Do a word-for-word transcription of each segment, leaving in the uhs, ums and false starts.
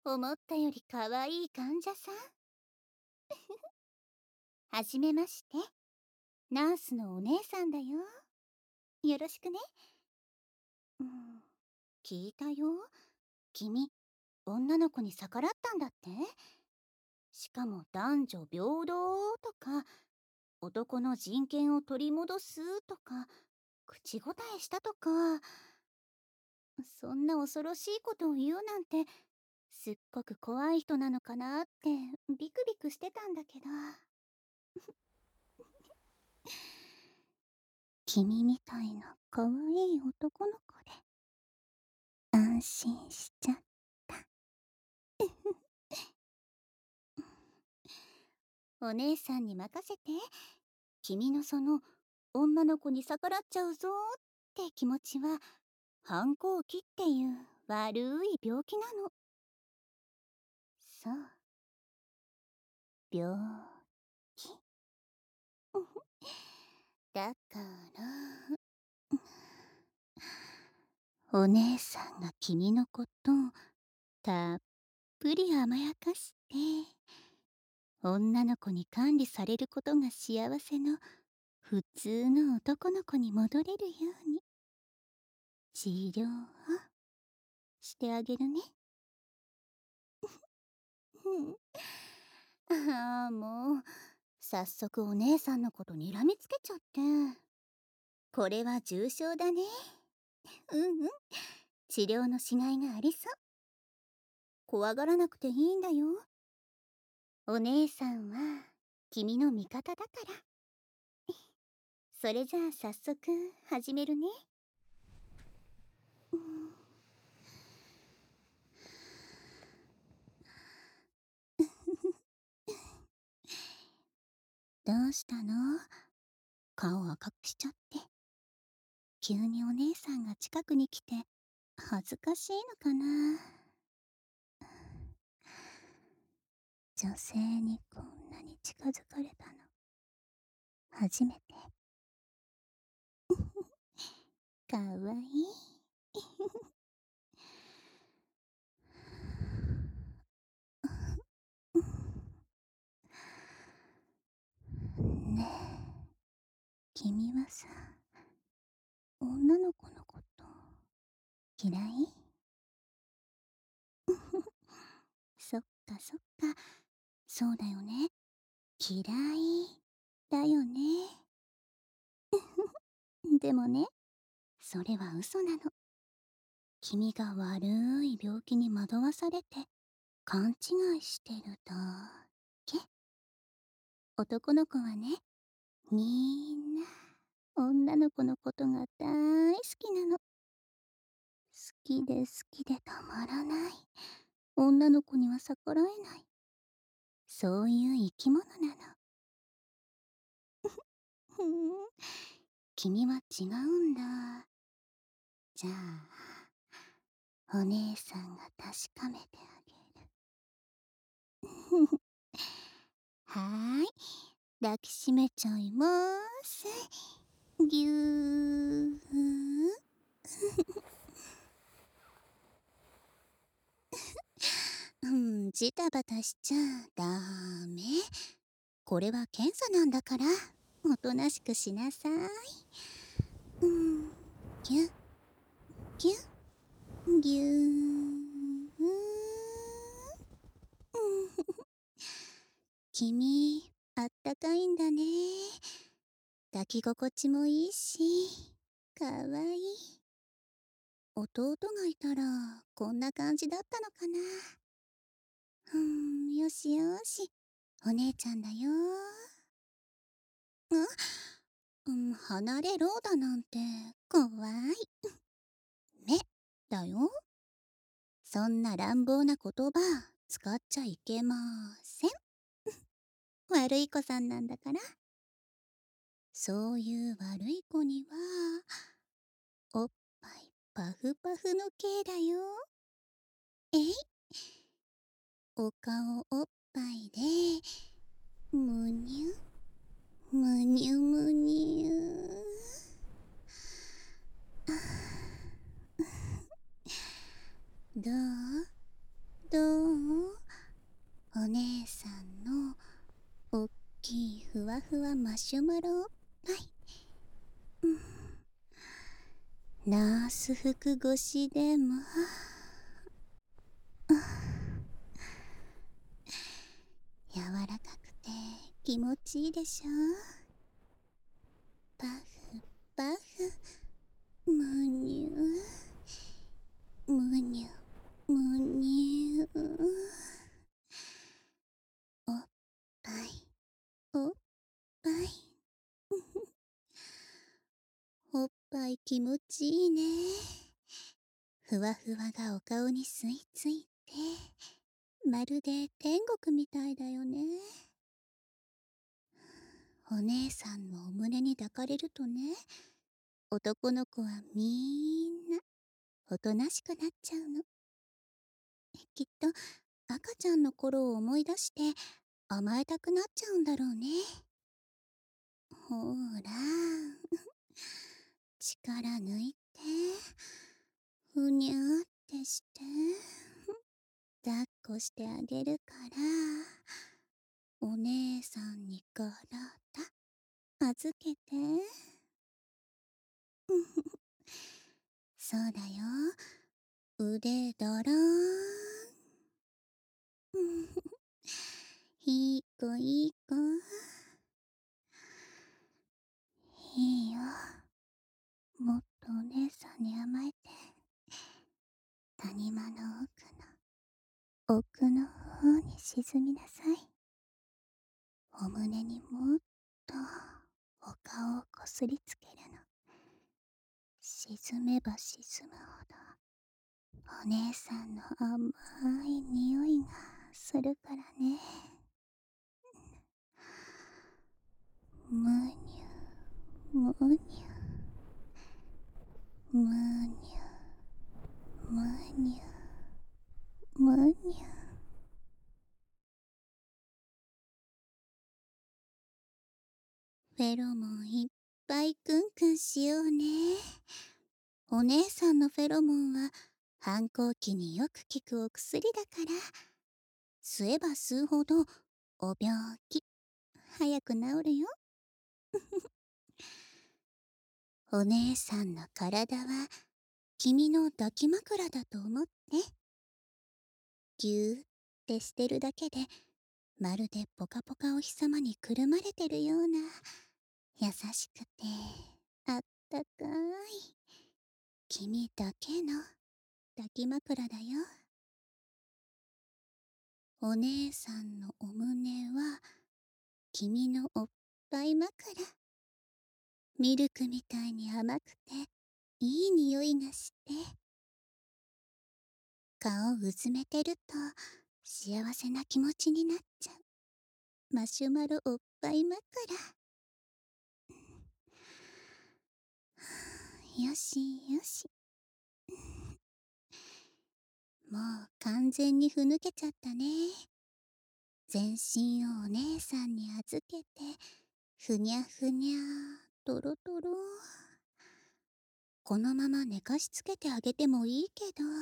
思ったより可愛い患者さん。はじめまして。ナースのお姉さんだよ。よろしくね。うん、聞いたよ。君、女の子に逆らったんだって？しかも男女平等とか、男の人権を取り戻すとか、口答えしたとか、そんな恐ろしいことを言うなんて、すっごく怖い人なのかなってビクビクしてたんだけど。君みたいな可愛い男の子で安心しちゃった。お姉さんに任せて。君のその女の子に逆らっちゃうぞって気持ちは反抗期っていう悪い病気なの。そう、病気。だからお姉さんが君のことたっぷり甘やかして女の子に管理されることが幸せの普通の男の子に戻れるように治療をしてあげるね。ああ、もう早速お姉さんのことにらみつけちゃって。これは重症だね。うんうん、治療のしがいがありそう。怖がらなくていいんだよ。お姉さんは君の味方だから。それじゃあ早速始めるね。どうしたの？顔赤くしちゃって。急にお姉さんが近くに来て恥ずかしいのかな。女性にこんなに近づかれたの初めて。かわいい。ねえ、君はさ、女の子のこと嫌い？そっかそっか、そうだよね。嫌いだよね。でもね、それは嘘なの。君が悪い病気に惑わされて勘違いしてるだけ。男の子はね、みんな女の子のことが大好きなの。好きで好きでたまらない。女の子には逆らえない。そういう生き物なの。ふん、君は違うんだ。じゃあ、お姉さんが確かめてあげる。はーい、抱きしめちゃいます。ぎゅー。うん、ジタバタしちゃダメ。これは検査なんだから、おとなしくしなさい。うん、ぎゅっ、ぎゅっ、ぎゅー。君、あったかいんだね。抱き心地もいいし、かわいい。弟がいたら、こんな感じだったのかな。うーん、よしよし。お姉ちゃんだよ。あ、うん、離れろだなんて、怖い。目、だよ。そんな乱暴な言葉、使っちゃいけません。悪い子さんなんだから。そういう悪い子には、おっぱいパフパフの系だよ。えい、お顔おっぱいで、むにゅ、むにゅむにゅ。どう？ どう？お姉さんのおっきいふわふわマシュマロおっぱい。うん、ナース服越しでも柔らかくて気持ちいいでしょ。パフパフ、むにゅむにゅむにゅ。おっぱいおっぱいおっぱい気持ちいいね。ふわふわがお顔に吸い付いて、まるで天国みたいだよね。お姉さんのお胸に抱かれるとね、男の子はみんなおとなしくなっちゃうの。きっと赤ちゃんの頃を思い出して甘えたくなっちゃうんだろうね。ほーら力抜いてふにゃーってして抱っこしてあげるから、お姉さんに体預けて。そうだよ、腕だらーんいい子いい子、いいよ、もっとお姉さんに甘えて、谷間の奥の奥の方に沈みなさい。お胸にもっとお顔をこすりつけるの。沈めば沈むほどお姉さんの甘い匂いがするからね。むにゅむにゅむにゅむにゅむにゅ。フェロモンいっぱいクンクンしようね。お姉さんのフェロモンは反抗期によく効くお薬だから、吸えば吸うほどお病気早く治るよ。お姉さんの体は君の抱き枕だと思って、ぎゅーってしてるだけでまるでポカポカお日様にくるまれてるような優しくてあったかい君だけの抱き枕だよ。お姉さんのお胸は君のおっぱい枕。ミルクみたいに甘くていい匂いがして、顔うずめてると幸せな気持ちになっちゃうマシュマロおっぱい枕。よしよし、もう完全にふぬけちゃったね。全身をお姉さんに預けてふにゃふにゃとろとろ。このまま寝かしつけてあげてもいいけど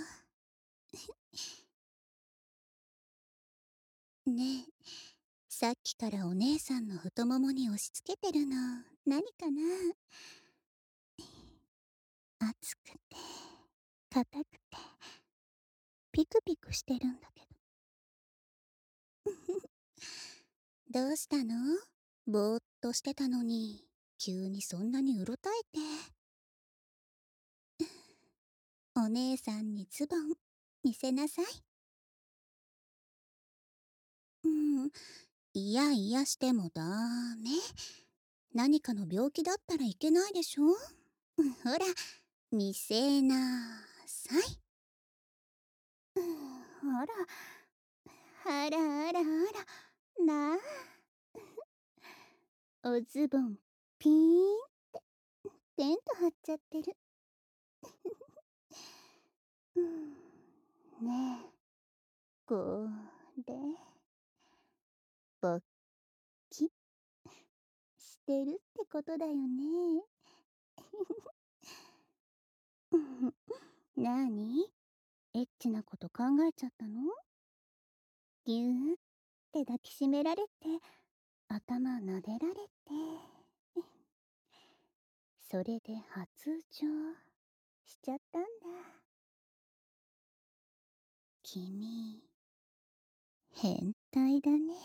ねえ、さっきからお姉さんの太ももに押し付けてるの何かな。熱くて硬くてピクピクしてるんだけどどうしたの？ぼーっとしてたのに急にそんなにうろたえて。お姉さんにズボン見せなさい。うん、いやいやしてもダメ。何かの病気だったらいけないでしょ。ほら見せなさい。あらあらあらあらなあ、おズボンピーンってテント張っちゃってるねえ、これ勃起してるってことだよね。なにエッチなこと考えちゃったの？ ぎゅーって抱きしめられて、頭撫でられて、それで発情しちゃったんだ。君、変態だね。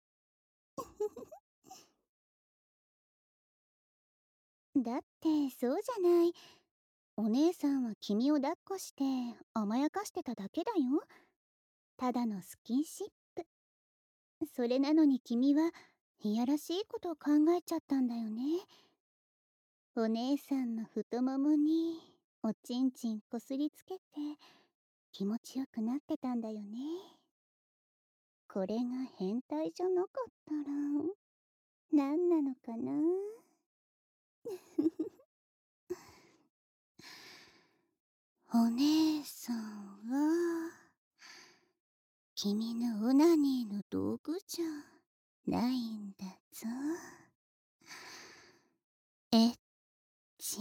だってそうじゃない。お姉さんは君を抱っこして甘やかしてただけだよ。ただのスキンシップ。それなのに君はいやらしいことを考えちゃったんだよね。お姉さんの太ももにおちんちんこすりつけて気持ちよくなってたんだよね。これが変態じゃなかったら何なのかな。お姉さんは君のオナニーの道具じゃないんだぞ。エッチ。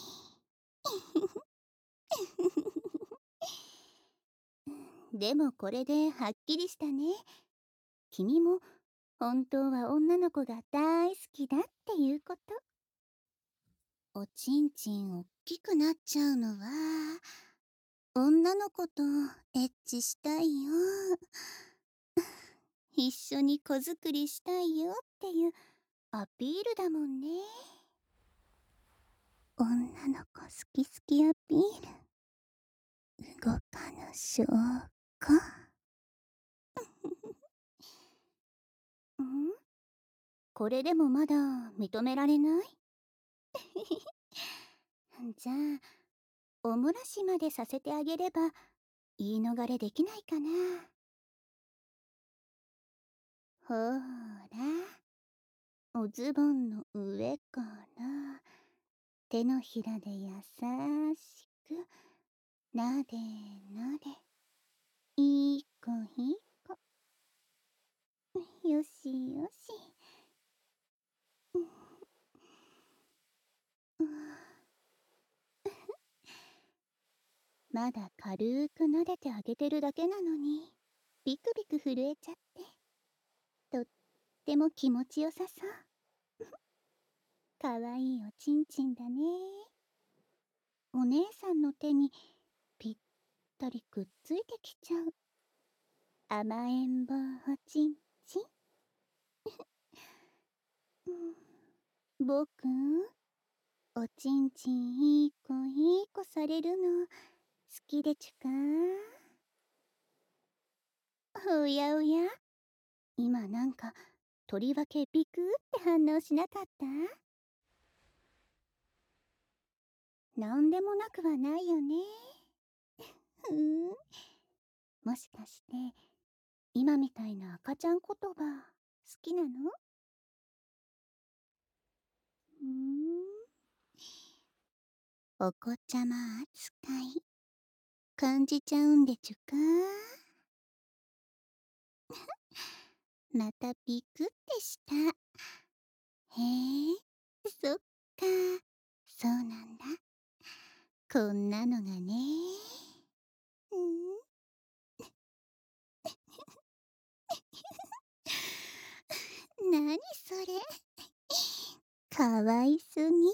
でもこれではっきりしたね。君も本当は女の子が大好きだっていうこと。おちんちんおっきくなっちゃうのは女の子とエッチしたいよ、一緒に子作りしたいよっていうアピールだもんね。女の子好き好きアピール、動かぬ証拠。ん？これでもまだ認められない？じゃあお漏らしまでさせてあげれば言い逃れできないかな。ほーら、おズボンの上から手のひらで優しくなでなで、いい子いい子、よしよし。まだ軽く撫でてあげてるだけなのにビクビク震えちゃって、とっても気持ちよさそう。かわいいおちんちんだね。お姉さんの手にぴったりくっついてきちゃう甘えん坊おちんちん。僕、おちんちんいい子いい子されるの好きでちゅか？おやおや、今なんかとりわけビクって反応しなかった？なんでもなくはないよね。ふん、もしかして今みたいな赤ちゃん言葉好きなの？ふん、お子ちゃま扱い感じちゃうんでちゅか？またビクってした。へえ、そっか、そうなんだ。こんなのがね。うん。なにそれ、かわいすぎ。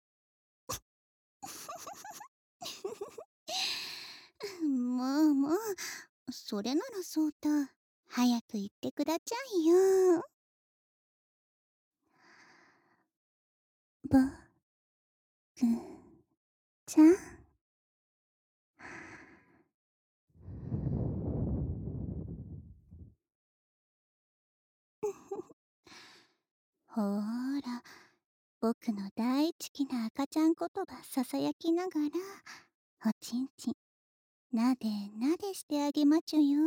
もうもう、それならそうと早く言ってくだちゃいよ。ぼくちゃん。ほーら、僕の大好きな赤ちゃん言葉ささやきながらおちんちんなでなでしてあげまちゅよ。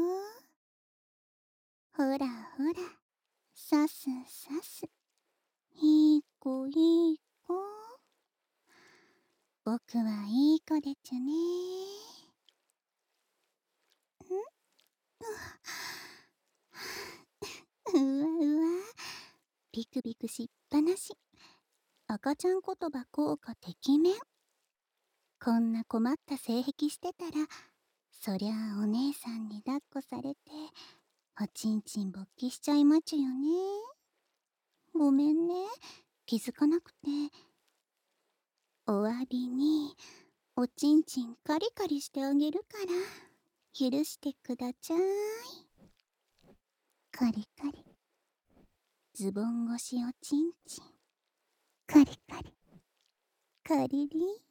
ほらほら、さすさす、いい子いい子、僕はいい子でちゅね。うわうわ、ビクビクしっぱなし。赤ちゃん言葉効果てきめん。こんな困った性癖してたら、そりゃあお姉さんに抱っこされておちんちん勃起しちゃいまちゅよね。ごめんね、気づかなくて。お詫びにおちんちんカリカリしてあげるから許してくだちゃい。カリカリ、ズボン越しおちんちんカリカリカリリン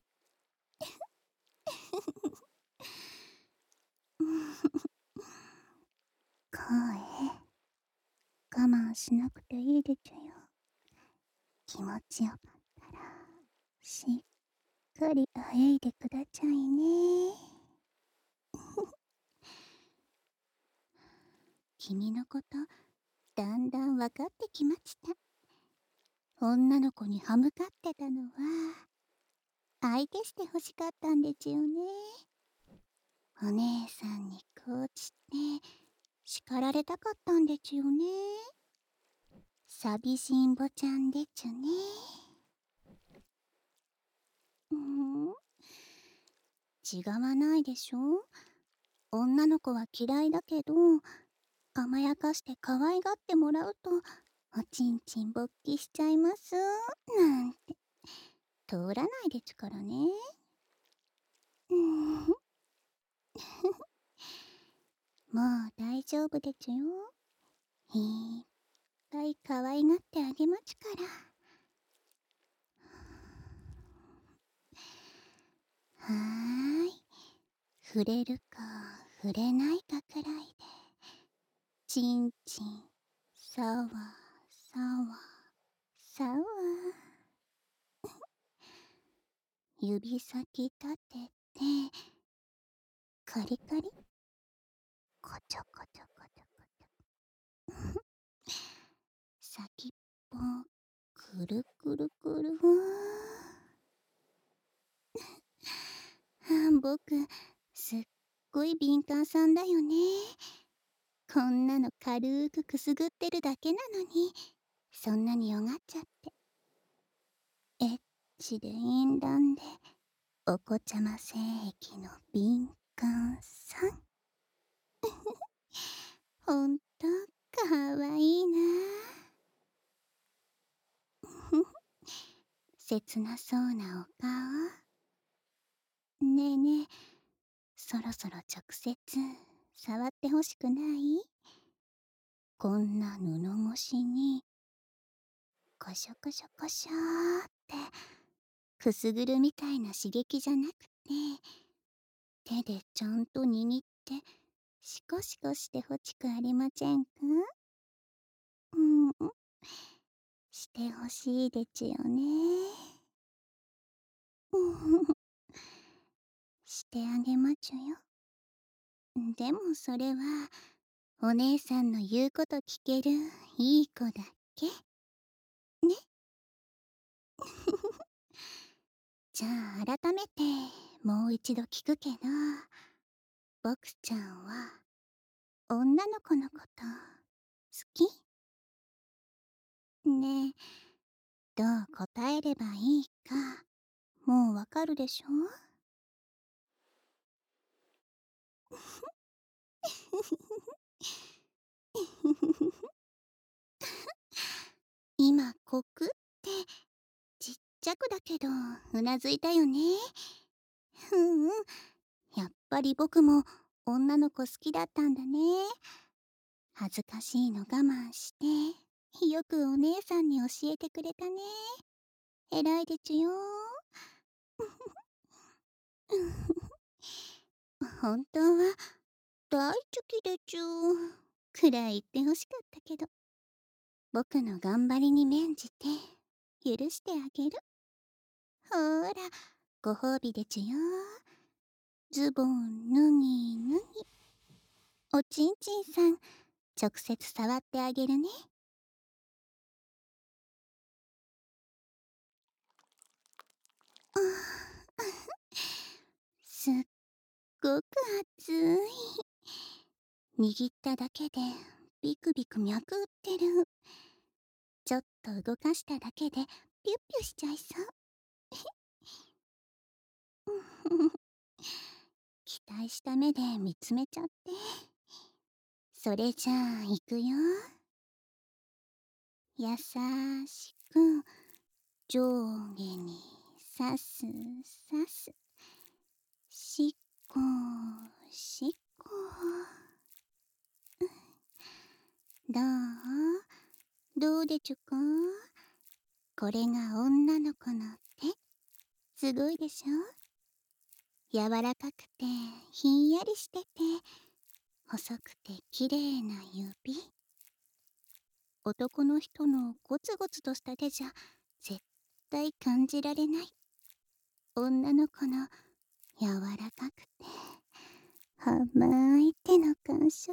声我慢しなくていいでちゅよ。気持ちよかったらしっかりあえいでくだちゃいね。君のことだんだんわかってきました。女の子に歯向かってたのは相手してほしかったんでちゅよね。お姉さんにこうちって叱られたかったんでちゅよね。寂しんぼちゃんでちゅね。うん、違わないでしょ。女の子は嫌いだけど甘やかして可愛がってもらうとおちんちん勃起しちゃいますなんて通らないでちゅからね。うん、もう大丈夫でちゅよ。いっぱい可愛がってあげまちゅから。はーい、触れるか触れないかくらいでちんちんさわさわさわ指先立ててカリカリこちょこちょこちょこちょ先っぽくるくるくる僕すっごい敏感さんだよね。こんなの軽くくすぐってるだけなのにそんなによがっちゃって。エッチで淫乱でお子ちゃま性癖の敏感さんほんとかわいいな。切なそうなお顔。ねえねえ、そろそろ直接触ってほしくない？こんな布越しにコショコショコショーってくすぐるみたいな刺激じゃなくて手でちゃんと握ってシコシコしてほしくありませんか？うん、してほしいでちゅよね。してあげまちゅよ。でもそれはお姉さんの言うこと聞けるいい子だっけね。じゃあ改めてもう一度聞くけど、僕ちゃんは女の子のこと好き？ねえ、どう答えればいいかもうわかるでしょ？今コクってちっちゃくだけどうなずいたよね。うんうん、やっぱり僕も女の子好きだったんだね。恥ずかしいの我慢してよくお姉さんに教えてくれたね。偉いでちゅよ。本当は大好きでちゅくらい言ってほしかったけど、僕の頑張りに免じて許してあげる。ほーら、ご褒美でちゅよ。ズボン脱ぎ脱ぎ。おちんちんさん直接触ってあげるね。すっごく熱い。握っただけでビクビク脈打ってる。ちょっと動かしただけでピュッピュしちゃいそう。期待した目で見つめちゃって。 それじゃあいくよ。やさしく上下にさすさす。しっこしっこ。どうどうでちゅか。これが女の子の手。すごいでしょ。柔らかくてひんやりしてて細くてきれいな指。男の人のゴツゴツとした手じゃ絶対感じられない。女の子の柔らかくて甘い手の感触。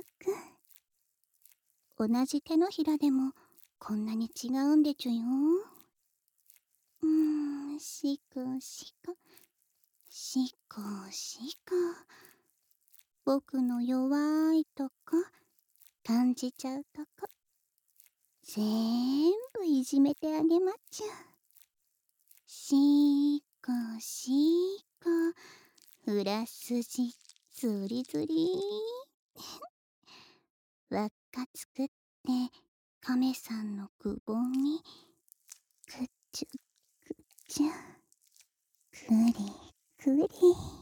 同じ手のひらでもこんなに違うんでちゅよ。うーん、しこしこしこしこ。僕の弱いとこ感じちゃうとこぜんぶいじめてあげまっちゃ。しこしこフラスジズリズリ輪っか作って亀さんのくぼみくっちゅくっちゅくりくり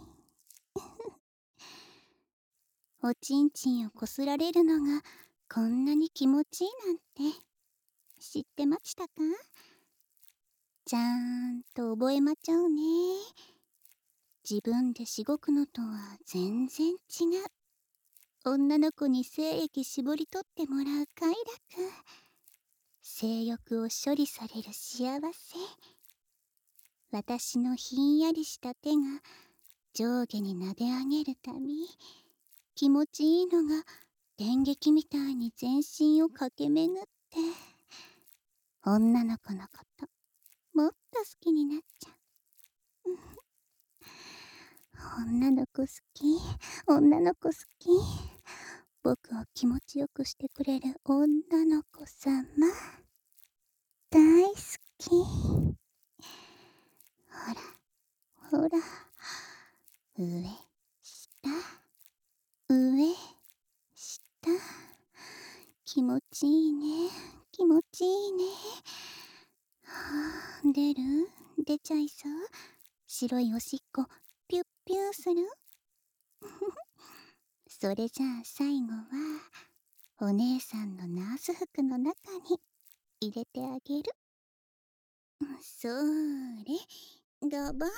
おちんちんをこすられるのがこんなに気持ちいいなんて知ってましたか。ちゃんと覚えまちゃうね。自分でしごくのとは全然違う。女の子に精液絞り取ってもらう快楽。性欲を処理される幸せ。私のひんやりした手が上下に撫で上げるたび気持ちいいのが電撃みたいに全身を駆け巡って女の子のこともっと好きになっちゃう。女の子好き、女の子好き。僕を気持ちよくしてくれる女の子様大好き。ほらほら、上下上下。気持ちいいね、気持ちいいね。はあ、出る出ちゃいそう。白いおしっこピュッピューするそれじゃあ最後はお姉さんのナース服の中に入れてあげる。それドバー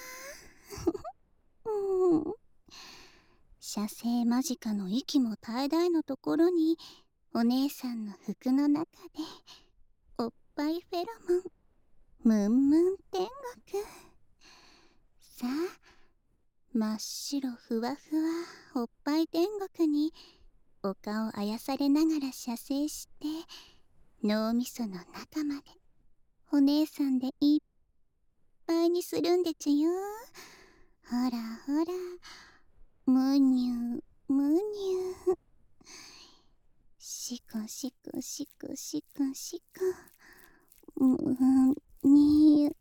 ンうん。射精間近の息も絶え絶えのところにお姉さんの服の中でおっぱいフェロモンムンムン天国。さあ真っ白ふわふわおっぱい天国にお顔あやされながら射精して脳みその中までお姉さんでいっぱいにするんでちゅよ。ほらほらむにゅむにゅしこしこしこしこしこむにゅ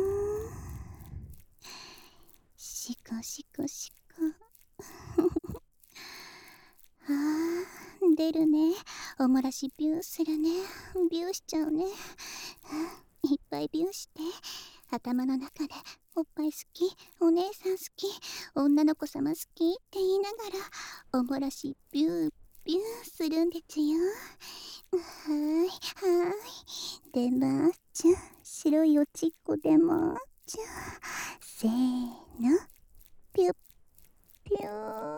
しこしこしこあー出るね。おもらしビューするね。ビューしちゃうね。いっぱいビューして頭の中でおっぱい好きお姉さん好き女の子様好きって言いながらおもらしビュービューするんでちゅよ。はーいはーい出まっちゃ。白いおちっこ出まっちゃ。せーのピュッピュー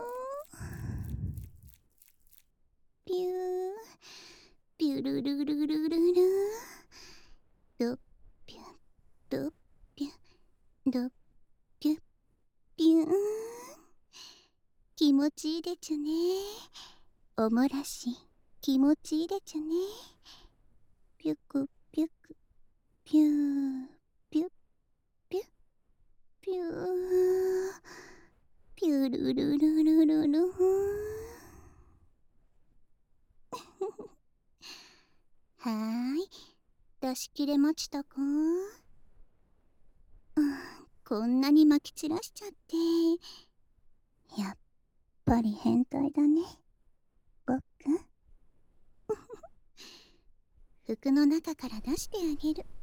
ピューピュルルルルルルドッピュドッピュドッピュピューン。気持ちいいでちゅね。おもらし気持ちいいでちゅね。ピュクピュクピューピュピュピューピュルルルルルルはーい出し切れましたか。うん、こんなにまき散らしちゃってやっぱり変態だね。 僕服の中から出してあげる。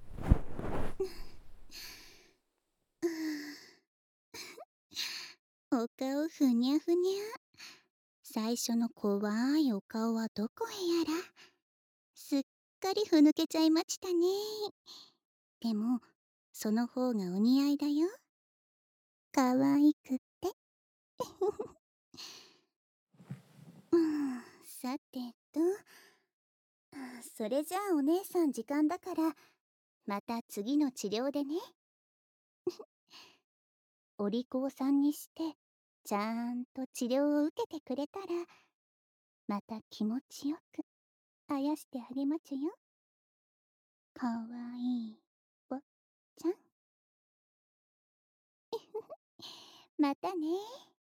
お顔ふにゃふにゃ。最初の怖いお顔はどこへやら。すっかりふぬけちゃいましたね。でもその方がお似合いだよ。可愛くってうん、さてと、それじゃあお姉さん時間だからまた次の治療でね。お利口さんにしてちゃんと治療を受けてくれたらまた気持ちよくあやしてあげまちゅよ。かわいい坊ちゃん。またね。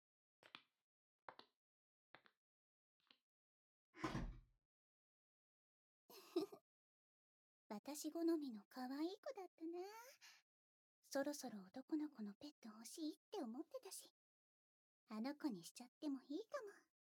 私好みの可愛い子だったな。そろそろ男の子のペット欲しいって思ってたし、あの子にしちゃってもいいかも。